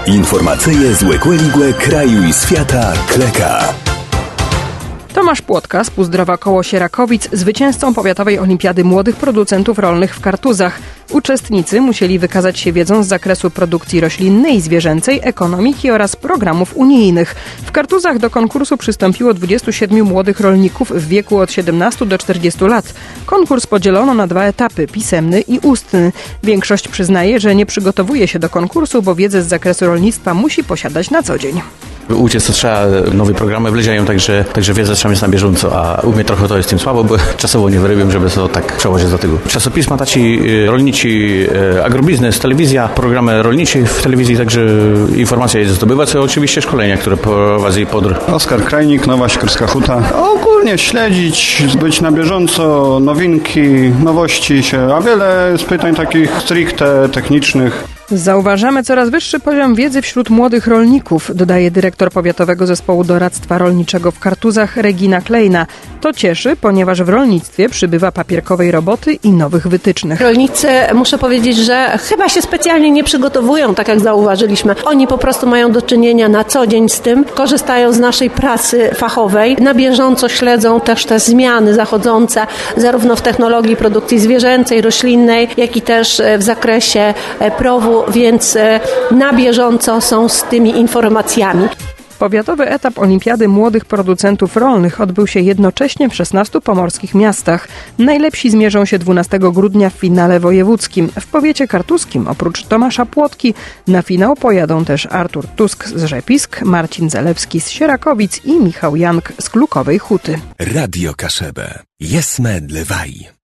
Informacyje z Łekłeligłe kraju i świata Kleka. Tomasz Płotka z Półzdrowa koło Sierakowic, zwycięzcą Powiatowej Olimpiady Młodych Producentów Rolnych w Kartuzach. Uczestnicy musieli wykazać się wiedzą z zakresu produkcji roślinnej i zwierzęcej, ekonomiki oraz programów unijnych. W Kartuzach do konkursu przystąpiło 27 młodych rolników w wieku od 17 do 40 lat. Konkurs podzielono na 2 etapy, pisemny i ustny. Większość przyznaje, że nie przygotowuje się do konkursu, bo wiedzę z zakresu rolnictwa musi posiadać na co dzień. Uciec to trzeba, nowe programy wleziają, także wiedzę trzeba mieć na bieżąco, a u mnie trochę to jest tym słabo, bo czasowo nie wyrobię, żeby to tak przełożyć do tego. Czasopisma taci rolniczy, agrobiznes, telewizja, programy rolnicze w telewizji, także informacja jest zdobywać, a oczywiście szkolenia, które prowadzi Podr. Oskar Krajnik, Nowa Sikorska Huta. Ogólnie śledzić, być na bieżąco, nowinki, nowości się, a wiele jest pytań takich stricte technicznych. Zauważamy coraz wyższy poziom wiedzy wśród młodych rolników, dodaje dyrektor Powiatowego Zespołu Doradztwa Rolniczego w Kartuzach Regina Klejna. To cieszy, ponieważ w rolnictwie przybywa papierkowej roboty i nowych wytycznych. Rolnicy, muszę powiedzieć, że chyba się specjalnie nie przygotowują, tak jak zauważyliśmy. Oni po prostu mają do czynienia na co dzień z tym, korzystają z naszej pracy fachowej, na bieżąco śledzą też te zmiany zachodzące, zarówno w technologii produkcji zwierzęcej, roślinnej, jak i też w zakresie PROW-u, więc na bieżąco są z tymi informacjami. Powiatowy etap Olimpiady Młodych Producentów Rolnych odbył się jednocześnie w 16 pomorskich miastach. Najlepsi zmierzą się 12 grudnia w finale wojewódzkim. W powiecie kartuskim oprócz Tomasza Płotki na finał pojadą też Artur Tusk z Rzepisk, Marcin Zalewski z Sierakowic i Michał Jank z Klukowej Huty. Radio Kaszebę. Jesme dlewaj.